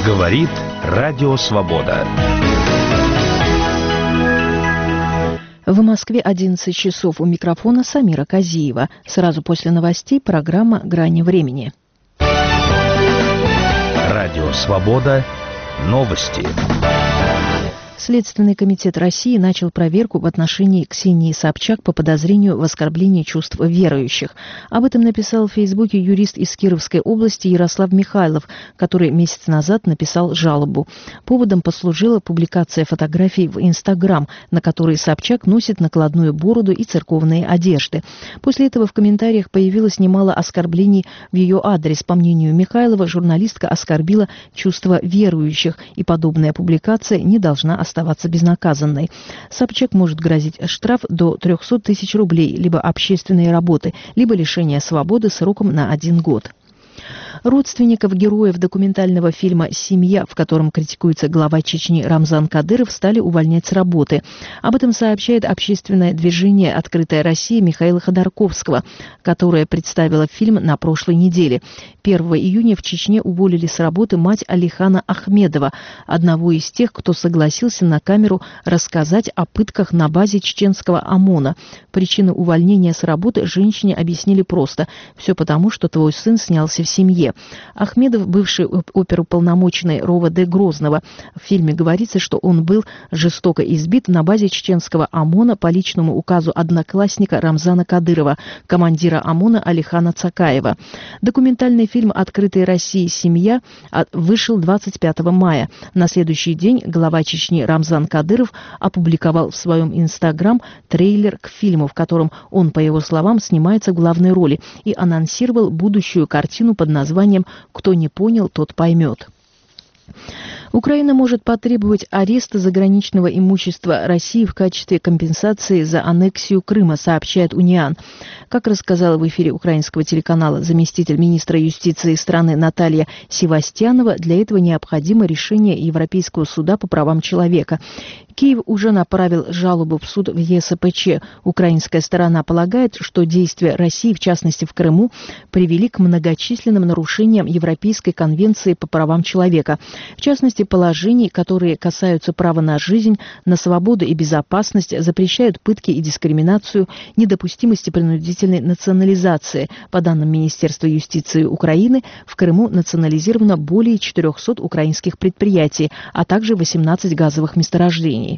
Говорит Радио Свобода. В Москве 11 часов. У микрофона Самира Казиева. Сразу после новостей программа «Грани времени». Радио Свобода. Новости. Следственный комитет России начал проверку в отношении Ксении Собчак по подозрению в оскорблении чувств верующих. Об этом написал в Фейсбуке юрист из Кировской области Ярослав Михайлов, который месяц назад написал жалобу. Поводом послужила публикация фотографий в Инстаграм, на которой Собчак носит накладную бороду и церковные одежды. После этого в комментариях появилось немало оскорблений в ее адрес. По мнению Михайлова, журналистка оскорбила чувства верующих, и подобная публикация не должна оставаться безнаказанной. Собчак может грозить штраф до 300 тысяч рублей, либо общественные работы, либо лишение свободы сроком на 1 год. Родственников героев документального фильма «Семья», в котором критикуется глава Чечни Рамзан Кадыров, стали увольнять с работы. Об этом сообщает общественное движение «Открытая Россия» Михаила Ходорковского, которое представило фильм на прошлой неделе. 1 июня в Чечне уволили с работы мать Алихана Ахмедова, одного из тех, кто согласился на камеру рассказать о пытках на базе чеченского ОМОНа. Причины увольнения с работы женщине объяснили просто: все потому, что твой сын снялся в «Семье». Ахмедов, бывший оперуполномоченный РОВД Грозного. В фильме говорится, что он был жестоко избит на базе чеченского ОМОНа по личному указу одноклассника Рамзана Кадырова, командира ОМОНа Алихана Цакаева. Документальный фильм «Открытая Россия. Семья» вышел 25 мая. На следующий день глава Чечни Рамзан Кадыров опубликовал в своем Инстаграм трейлер к фильму, в котором он, по его словам, снимается в главной роли, и анонсировал будущую картину под названием «Кто не понял, тот поймет». Украина может потребовать ареста заграничного имущества России в качестве компенсации за аннексию Крыма, сообщает Униан. Как рассказала в эфире украинского телеканала заместитель министра юстиции страны Наталья Севастьянова, для этого необходимо решение Европейского суда по правам человека. Киев уже направил жалобу в суд в ЕСПЧ. Украинская сторона полагает, что действия России, в частности в Крыму, привели к многочисленным нарушениям Европейской конвенции по правам человека. В частности, положений, которые касаются права на жизнь, на свободу и безопасность, запрещают пытки и дискриминацию, недопустимости принудительной национализации. По данным Министерства юстиции Украины, в Крыму национализировано более 400 украинских предприятий, а также 18 газовых месторождений.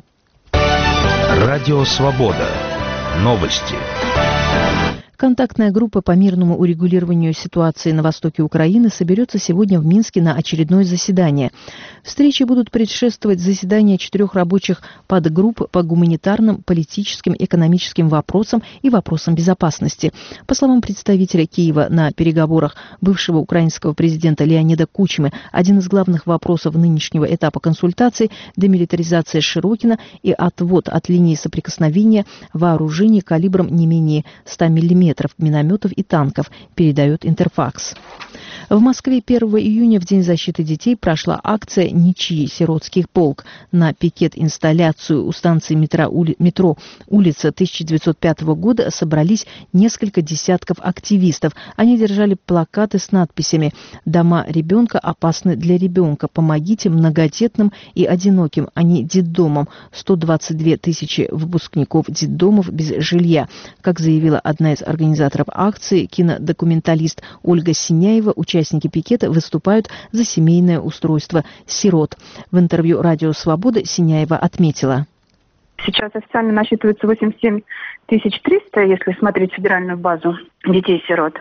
Радио Свобода. Новости. Контактная группа по мирному урегулированию ситуации на востоке Украины соберется сегодня в Минске на очередное заседание. Встречи будут предшествовать заседания 4 рабочих подгрупп по гуманитарным, политическим, экономическим вопросам и вопросам безопасности. По словам представителя Киева на переговорах бывшего украинского президента Леонида Кучмы, один из главных вопросов нынешнего этапа консультаций – демилитаризация Широкина и отвод от линии соприкосновения вооружений калибром не менее 100 мм, минометов и танков, передает Интерфакс. В Москве 1 июня, в День защиты детей, прошла акция «Ничьи. Сиротский полк». На пикет-инсталляцию у станции метро улица 1905 года собрались несколько десятков активистов. Они держали плакаты с надписями: «Дома ребенка опасны для ребенка. Помогите многодетным и одиноким, а не детдомам. 122 тысячи выпускников детдомов без жилья». Как заявила одна из организаторов акции, кинодокументалист Ольга Синяева, участники пикета выступают за семейное устройство сирот. В интервью «Радио Свобода» Синяева отметила: сейчас официально насчитывается 87 300, если смотреть федеральную базу детей-сирот.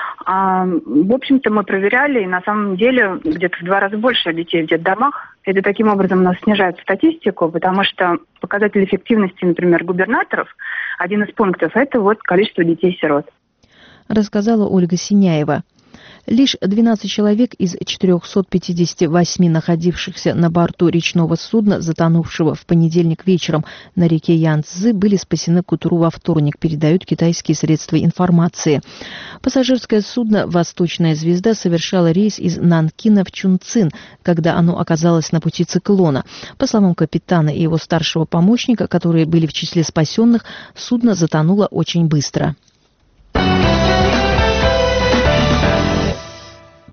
В общем-то, мы проверяли, и на самом деле где-то в 2 раза больше детей в детдомах. Это таким образом у нас снижает статистику, потому что показатель эффективности, например, губернаторов, один из пунктов – это вот количество детей-сирот. Рассказала Ольга Синяева. Лишь 12 человек из 458 находившихся на борту речного судна, затонувшего в понедельник вечером на реке Янцзы, были спасены к утру во вторник, передают китайские средства информации. Пассажирское судно «Восточная звезда» совершало рейс из Нанкина в Чунцин, когда оно оказалось на пути циклона. По словам капитана и его старшего помощника, которые были в числе спасенных, судно затонуло очень быстро.